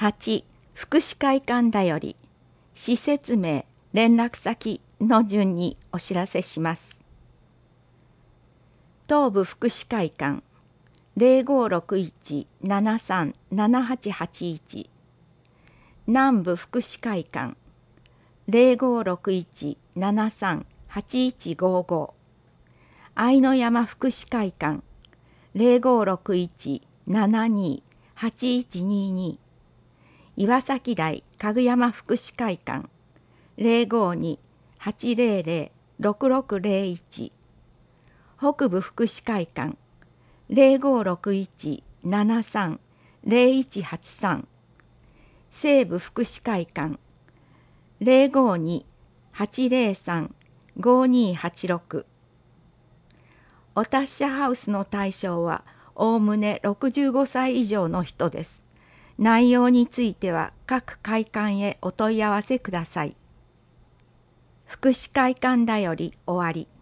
8、福祉会館だより、施設名、連絡先の順にお知らせします。東部福祉会館 0561-737881、南部福祉会館 0561-738155、愛の山福祉会館 0561-728122、岩崎台かぐやま福祉会館 052-800-6601、北部福祉会館 0561-730183、西部福祉会館 052-803-5286。お達者ハウスの対象はおおむね65歳以上の人です。内容については各会館へお問い合わせください。福祉会館だより終わり。